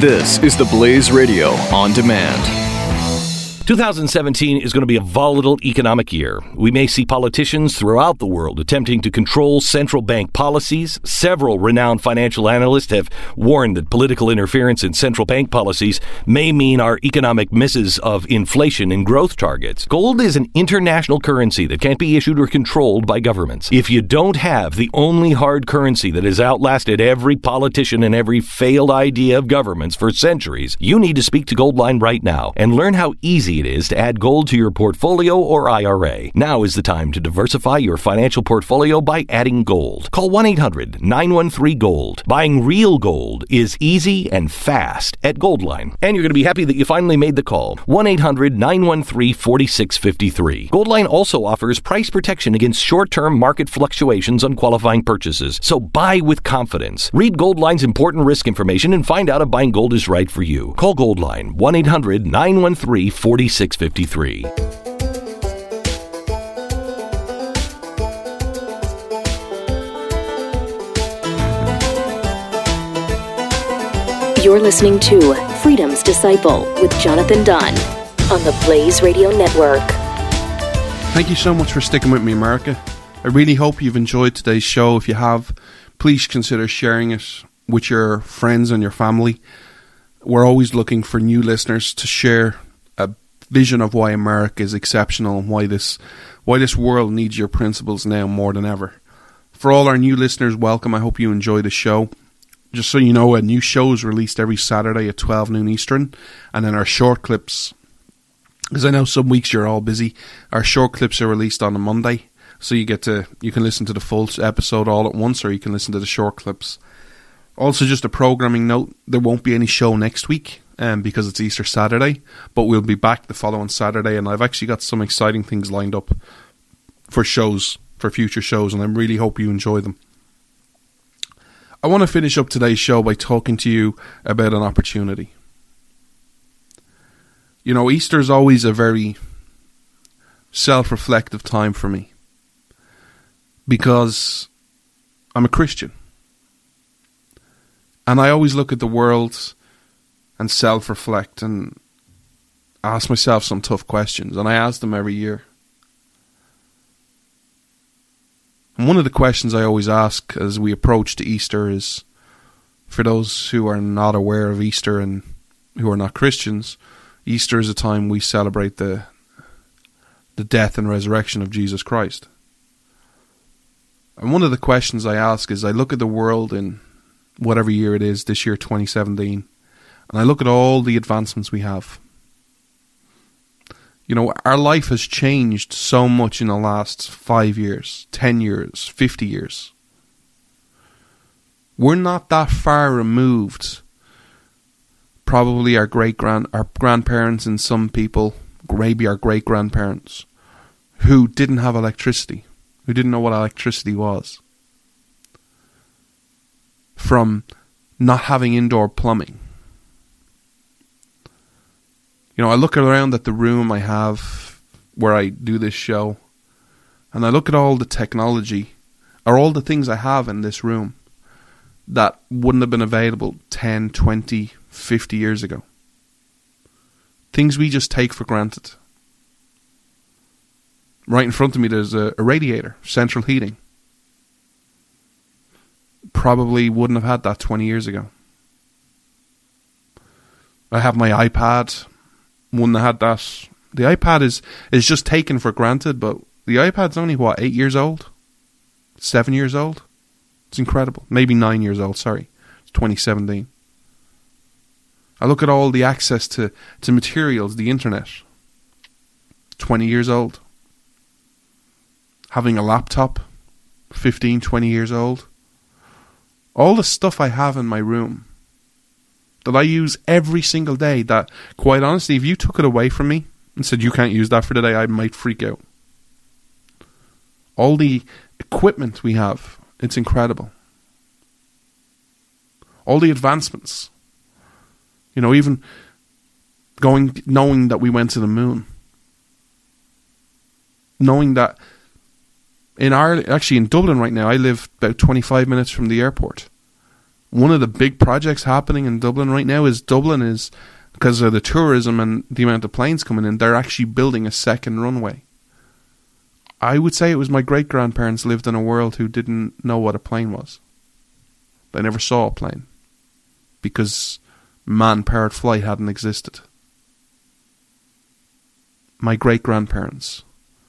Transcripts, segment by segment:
This is the Blaze Radio on demand. 2017 is going to be a volatile economic year. We may see politicians throughout the world attempting to control central bank policies. Several renowned financial analysts have warned that political interference in central bank policies may mean our economic misses of inflation and growth targets. Gold is an international currency that can't be issued or controlled by governments. If you don't have the only hard currency that has outlasted every politician and every failed idea of governments for centuries, you need to speak to Goldline right now and learn how easy it is to add gold to your portfolio or IRA. Now is the time to diversify your financial portfolio by adding gold. Call 1-800-913-GOLD. Buying real gold is easy and fast at Goldline. And you're going to be happy that you finally made the call. 1-800-913-4653. Goldline also offers price protection against short-term market fluctuations on qualifying purchases. So buy with confidence. Read Goldline's important risk information and find out if buying gold is right for you. Call Goldline 1-800-913-4653. You're listening to Freedom's Disciple with Jonathan Dunn on the Blaze Radio Network. Thank you so much for sticking with me, America. I really hope you've enjoyed today's show. If you have, please consider sharing it with your friends and your family. We're always looking for new listeners to share a vision of why America is exceptional and why this world needs your principles now more than ever. For all our new listeners, welcome. I hope you enjoy the show. Just so you know, a new show is released every Saturday at 12 noon Eastern, and then our short clips, because I know some weeks you're all busy, our short clips are released on a Monday, so you can listen to the full episode all at once, or you can listen to the short clips. Also, just a programming note, there won't be any show next week, because it's Easter Saturday, but we'll be back the following Saturday, and I've actually got some exciting things lined up for future shows, and I really hope you enjoy them. I want to finish up today's show by talking to you about an opportunity. You know, Easter is always a very self-reflective time for me, because I'm a Christian, and I always look at the world and self-reflect and ask myself some tough questions, and I ask them every year. And one of the questions I always ask as we approach to Easter is, for those who are not aware of Easter and who are not Christians, Easter is a time we celebrate the death and resurrection of Jesus Christ. And one of the questions I ask is, I look at the world in whatever year it is, this year 2017, and I look at all the advancements we have. You know, our life has changed so much in the last 5 years, 10 years, 50 years. We're not that far removed. Probably our grandparents and some people, maybe our great-grandparents, who didn't have electricity, who didn't know what electricity was. From not having indoor plumbing. You know, I look around at the room I have where I do this show, and I look at all the technology, or all the things I have in this room that wouldn't have been available 10, 20, 50 years ago. Things we just take for granted. Right in front of me there's a radiator, central heating. Probably wouldn't have had that 20 years ago. I have my iPad. Wouldn't have had that. The iPad is just taken for granted, but the iPad's only, 8 years old? 7 years old? It's incredible. Maybe 9 years old, sorry. It's 2017. I look at all the access to materials, the internet. 20 years old. Having a laptop, 15, 20 years old. All the stuff I have in my room that I use every single day, that, quite honestly, if you took it away from me and said you can't use that for today, I might freak out. All the equipment we have, it's incredible. All the advancements. You know, even knowing that we went to the moon. Knowing that in Ireland, actually in Dublin right now, I live about 25 minutes from the airport. one of the big projects happening in Dublin right now is because of the tourism and the amount of planes coming in, they're actually building a second runway. I would say it was my great-grandparents lived in a world who didn't know what a plane was. They never saw a plane because man-powered flight hadn't existed. My great-grandparents.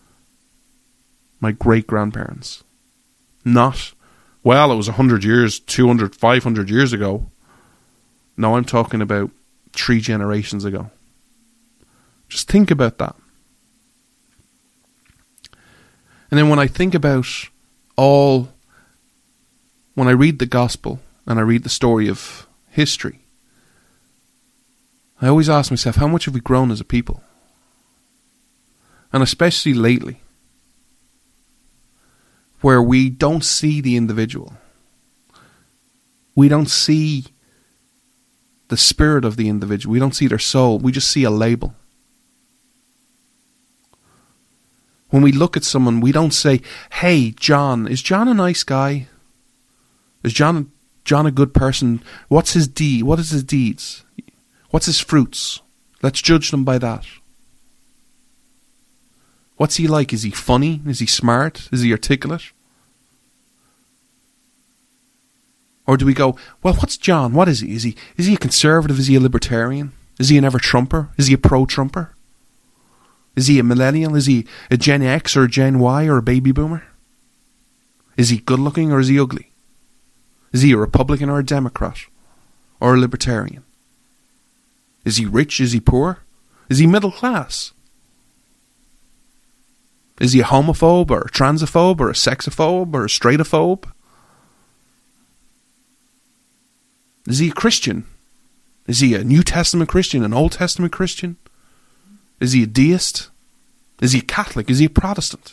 Not, well, it was 100 years, 200, 500 years ago. No, I'm talking about 3 generations ago. Just think about that. And then when I think about when I read the gospel and I read the story of history, I always ask myself, how much have we grown as a people? And especially lately, where we don't see the individual. We don't see the spirit of the individual. We don't see their soul. We just see a label. When we look at someone, we don't say, hey, John, is John a nice guy? Is John a good person? What's his deed? What is his deeds? What's his fruits? Let's judge them by that. What's he like? Is he funny? Is he smart? Is he articulate? Or do we go, well, what's John? What is he? Is he a conservative? Is he a libertarian? Is he an ever-Trumper? Is he a pro-Trumper? Is he a millennial? Is he a Gen X or a Gen Y or a baby boomer? Is he good looking or is he ugly? Is he a Republican or a Democrat? Or a libertarian? Is he rich? Is he poor? Is he middle class? Is he a homophobe or a transphobe or a sexophobe or a straightophobe? Is he a Christian? Is he a New Testament Christian, an Old Testament Christian? Is he a deist? Is he a Catholic? Is he a Protestant?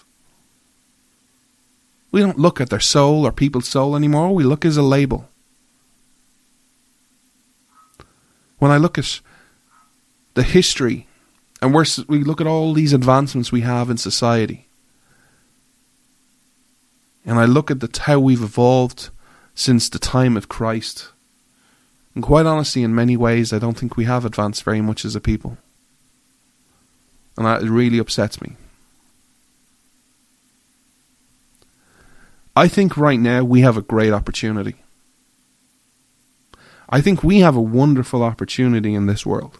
We don't look at their soul or people's soul anymore. We look as a label. When I look at the history and we look at all these advancements we have in society, and I look at how we've evolved since the time of Christ, and quite honestly, in many ways, I don't think we have advanced very much as a people. And that really upsets me. I think right now we have a great opportunity. I think we have a wonderful opportunity in this world.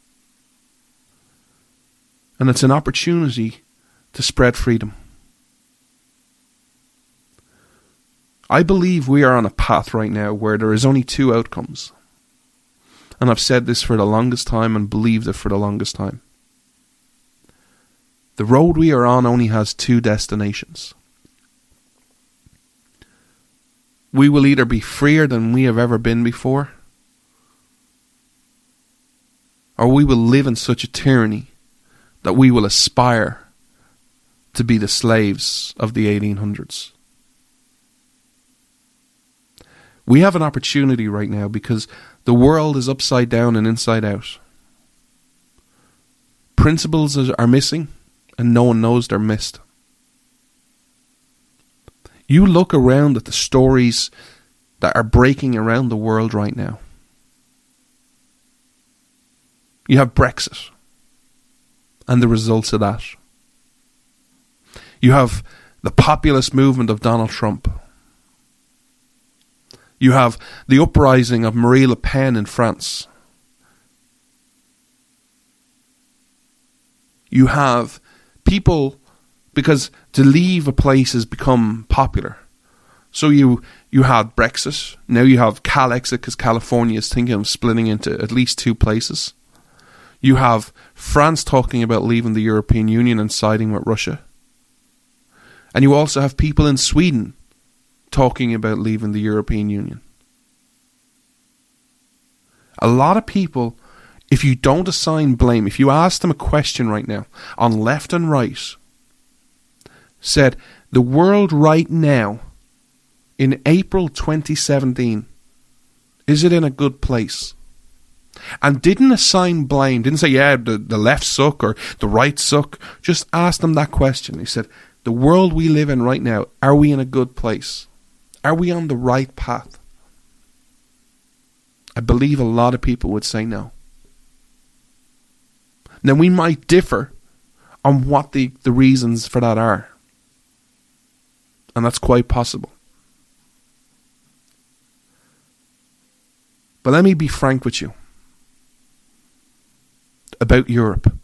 And it's an opportunity to spread freedom. I believe we are on a path right now where there is only 2 outcomes. And I've said this for the longest time and believed it for the longest time. The road we are on only has 2 destinations. We will either be freer than we have ever been before, or we will live in such a tyranny that we will aspire to be the slaves of the 1800s. We have an opportunity right now because the world is upside down and inside out. Principles are missing, and no one knows they're missed. You look around at the stories that are breaking around the world right now. You have Brexit and the results of that. You have the populist movement of Donald Trump. You have the uprising of Marine Le Pen in France. You have people, because to leave a place has become popular. So you had Brexit. Now you have Calexit because California is thinking of splitting into at least 2 places. You have France talking about leaving the European Union and siding with Russia. And you also have people in Sweden talking about leaving the European Union. A lot of people, if you don't assign blame, if you ask them a question right now on left and right, said, the world right now, in April 2017, is it in a good place? And didn't assign blame, didn't say, yeah, the left suck or the right suck. Just ask them that question. He said, the world we live in right now, are we in a good place? Are we on the right path? I believe a lot of people would say no. Now, we might differ on what the reasons for that are. And that's quite possible. But let me be frank with you about Europe.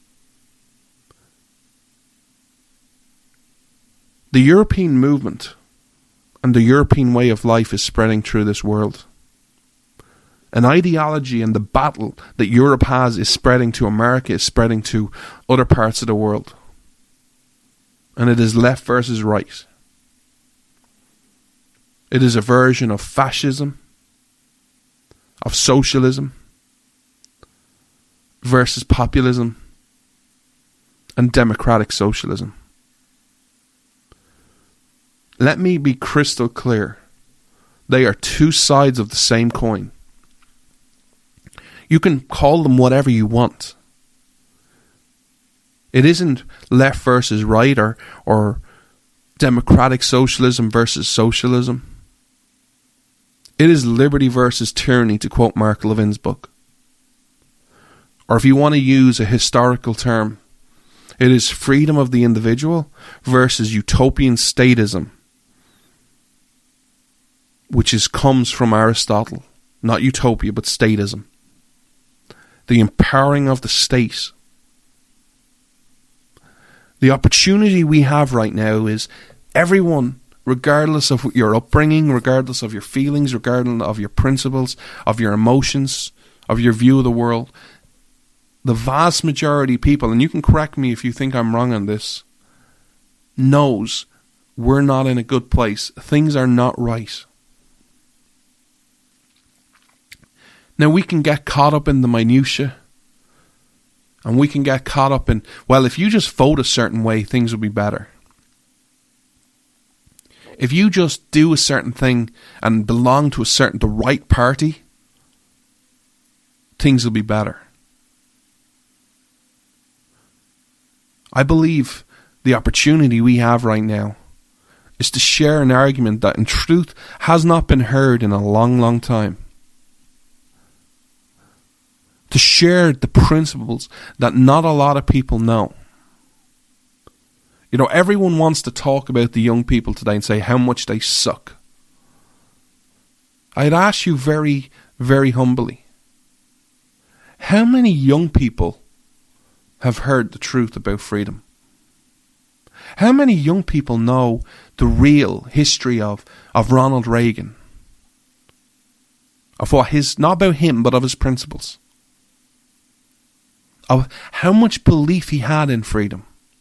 The European movement and the European way of life is spreading through this world. An ideology and the battle that Europe has is spreading to America, is spreading to other parts of the world. And it is left versus right. It is a version of fascism, of socialism, versus populism and democratic socialism. Let me be crystal clear. They are two sides of the same coin. You can call them whatever you want. It isn't left versus right or democratic socialism versus socialism. It is liberty versus tyranny, to quote Mark Levin's book. Or if you want to use a historical term, it is freedom of the individual versus utopian statism, which comes from Aristotle. Not utopia, but statism. The empowering of the state. The opportunity we have right now is everyone, regardless of your upbringing, regardless of your feelings, regardless of your principles, of your emotions, of your view of the world, the vast majority of people, and you can correct me if you think I'm wrong on this, knows we're not in a good place. Things are not right. Now, we can get caught up in the minutiae, and we can get caught up in, well, if you just vote a certain way, things will be better. If you just do a certain thing and belong to the right party, things will be better. I believe the opportunity we have right now is to share an argument that in truth has not been heard in a long, long time. To share the principles that not a lot of people know. You know, everyone wants to talk about the young people today and say how much they suck. I'd ask you very, very humbly, how many young people have heard the truth about freedom? How many young people know the real history of Ronald Reagan? Of what not about him, but of his principles. Of how much belief he had in freedom.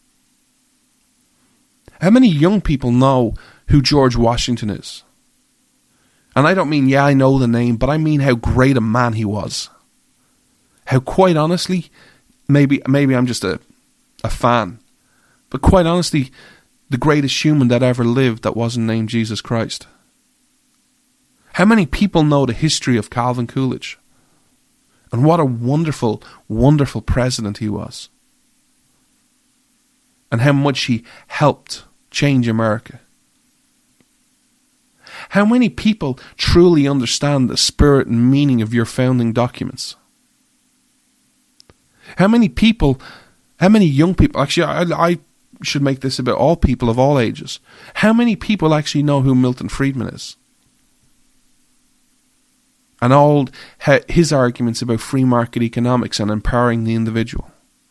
How many young people know who George Washington is? And I don't mean, I know the name, but I mean how great a man he was. How, quite honestly, maybe I'm just a fan, but quite honestly, the greatest human that ever lived that wasn't named Jesus Christ. How many people know the history of Calvin Coolidge? And what a wonderful, wonderful president he was. And how much he helped change America. How many people truly understand the spirit and meaning of your founding documents? How many young people, actually I should make this about all people of all ages. How many people actually know who Milton Friedman is? And all his arguments about free market economics and empowering the individual.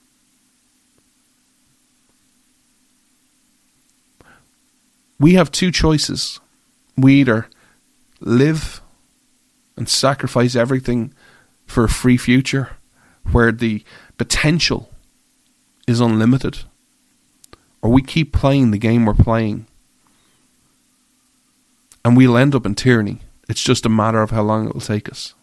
We have two choices. We either live and sacrifice everything for a free future where the potential is unlimited, or we keep playing the game we're playing and we'll end up in tyranny. It's just a matter of how long it will take us.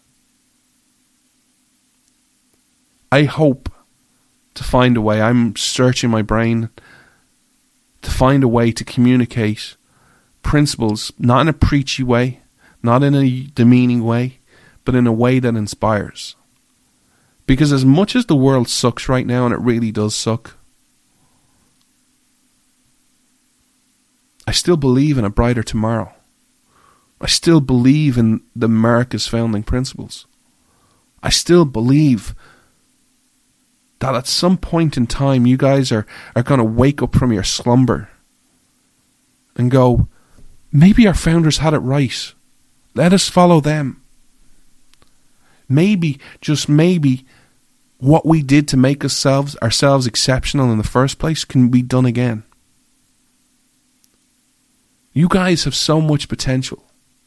I hope to find a way. I'm searching my brain to find a way to communicate principles, not in a preachy way, not in a demeaning way, but in a way that inspires. Because as much as the world sucks right now, and it really does suck, I still believe in a brighter tomorrow. I still believe in the America's founding principles. I still believe that at some point in time you guys are going to wake up from your slumber and go, maybe our founders had it right. Let us follow them. Maybe, just maybe, what we did to make ourselves exceptional in the first place can be done again. You guys have so much potential.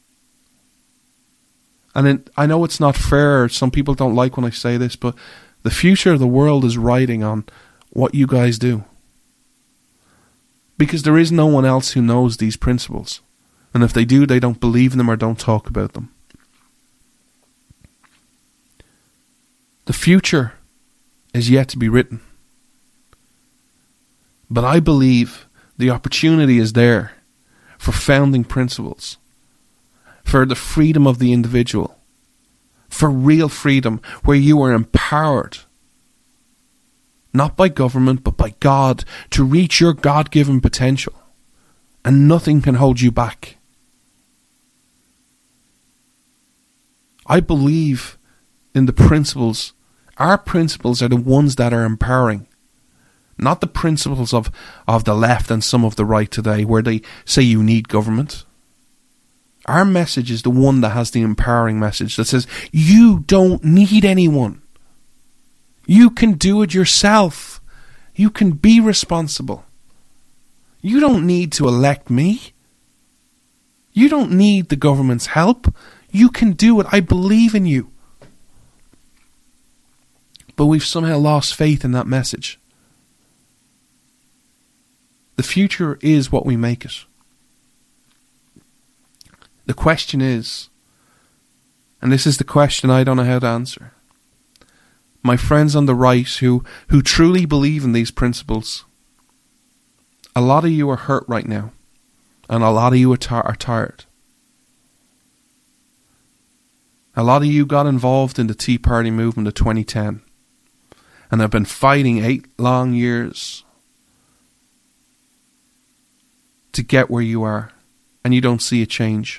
And I know it's not fair, some people don't like when I say this, but the future of the world is riding on what you guys do. Because there is no one else who knows these principles. And if they do, they don't believe in them or don't talk about them. The future is yet to be written. But I believe the opportunity is there for founding principles, for the freedom of the individual, for real freedom where you are empowered, not by government but by God, to reach your God-given potential, and nothing can hold you back. I believe in the principles. Our principles are the ones that are empowering, not the principles of the left and some of the right today where they say you need government. Our message is the one that has the empowering message that says you don't need anyone. You can do it yourself. You can be responsible. You don't need to elect me. You don't need the government's help. You can do it. I believe in you. But we've somehow lost faith in that message. The future is what we make it. The question is, and this is the question I don't know how to answer, my friends on the right who truly believe in these principles, a lot of you are hurt right now, and a lot of you are tired. A lot of you got involved in the Tea Party movement of 2010 and have been fighting 8 long years to get where you are, and you don't see a change.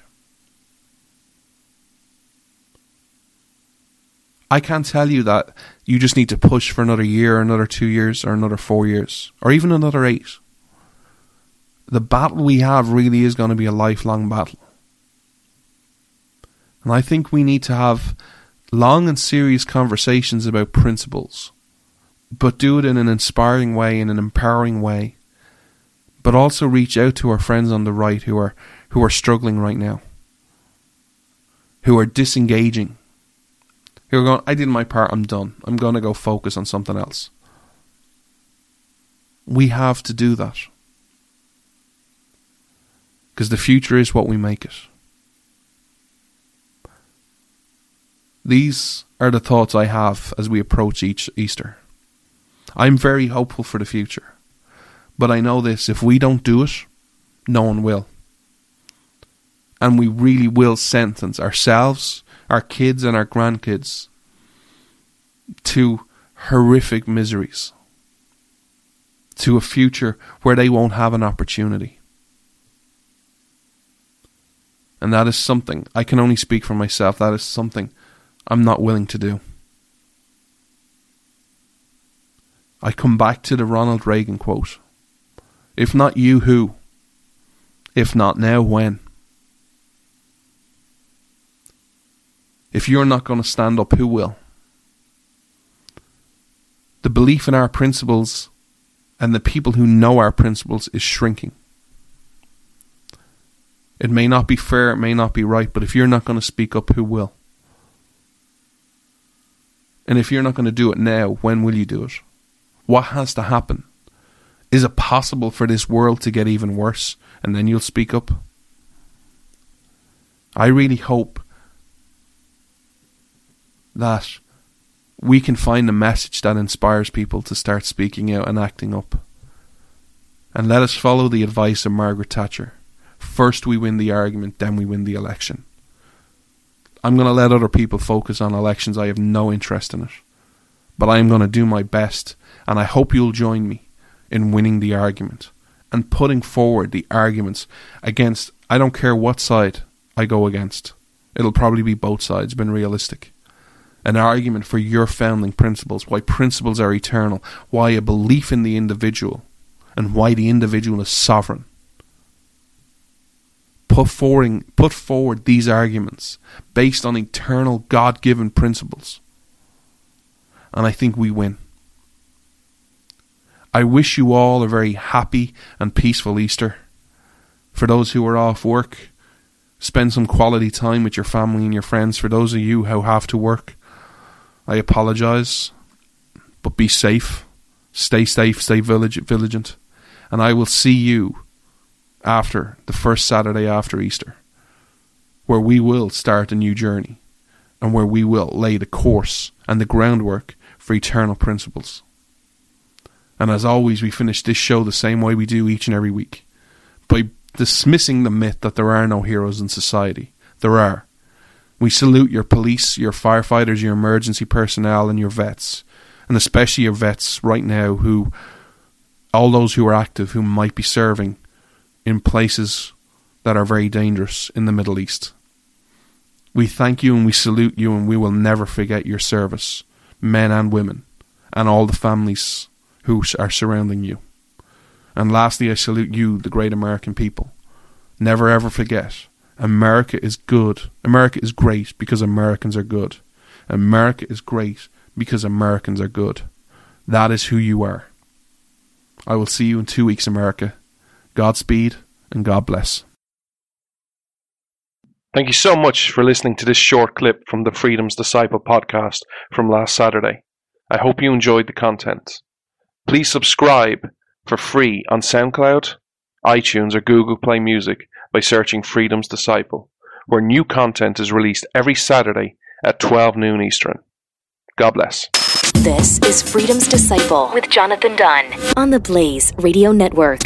I can't tell you that you just need to push for another year, or another 2 years, or another 4 years, or even another 8. The battle we have really is going to be a lifelong battle. And I think we need to have long and serious conversations about principles, but do it in an inspiring way, in an empowering way, but also reach out to our friends on the right who are struggling right now, who are disengaging, who are going, I did my part, I'm done, I'm going to go focus on something else. We have to do that, because the future is what we make it. These are the thoughts I have as we approach each Easter. I'm very hopeful for the future. But I know this, if we don't do it, no one will. And we really will sentence ourselves, our kids and our grandkids to horrific miseries. To a future where they won't have an opportunity. And that is something, I can only speak for myself, that is something I'm not willing to do. I come back to the Ronald Reagan quote. If not you, who? If not now, when? If you're not going to stand up, who will? The belief in our principles and the people who know our principles is shrinking. It may not be fair, it may not be right, but if you're not going to speak up, who will? And if you're not going to do it now, when will you do it? What has to happen? Is it possible for this world to get even worse and then you'll speak up? I really hope that we can find a message that inspires people to start speaking out and acting up. And let us follow the advice of Margaret Thatcher. First we win the argument, then we win the election. I'm going to let other people focus on elections. I have no interest in it. But I am going to do my best, and I hope you'll join me in winning the argument and putting forward the arguments against, I don't care what side, I go against. It'll probably be both sides, being realistic. An argument for your founding principles, why principles are eternal, why a belief in the individual, and why the individual is sovereign. Put forward these arguments based on eternal God-given principles. And I think we win. I wish you all a very happy and peaceful Easter. For those who are off work, spend some quality time with your family and your friends. For those of you who have to work, I apologise, but be safe. Stay safe, stay vigilant. And I will see you after the first Saturday after Easter, where we will start a new journey and where we will lay the course and the groundwork for eternal principles. And as always, we finish this show the same way we do each and every week, by dismissing the myth that there are no heroes in society. There are. We salute your police, your firefighters, your emergency personnel, and your vets. And especially your vets right now, all those who are active, who might be serving in places that are very dangerous in the Middle East. We thank you and we salute you, and we will never forget your service, men and women, and all the families who are surrounding you. And lastly, I salute you, the great American people. Never ever forget, America is good. America is great because Americans are good. America is great because Americans are good. That is who you are. I will see you in 2 weeks, America. Godspeed and God bless. Thank you so much for listening to this short clip from the Freedom's Disciple podcast from last Saturday. I hope you enjoyed the content. Please subscribe for free on SoundCloud, iTunes, or Google Play Music by searching Freedom's Disciple, where new content is released every Saturday at 12 noon Eastern. God bless. This is Freedom's Disciple with Jonathan Dunn on the Blaze Radio Network.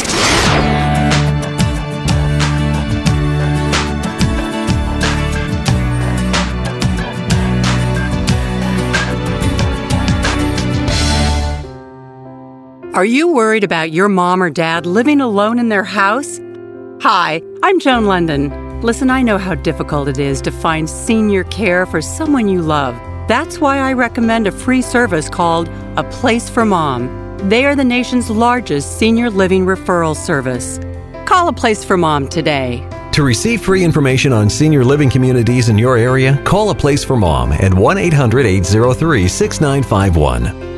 Are you worried about your mom or dad living alone in their house? Hi, I'm Joan London. Listen, I know how difficult it is to find senior care for someone you love. That's why I recommend a free service called A Place for Mom. They are the nation's largest senior living referral service. Call A Place for Mom today. To receive free information on senior living communities in your area, call A Place for Mom at 1-800-803-6951.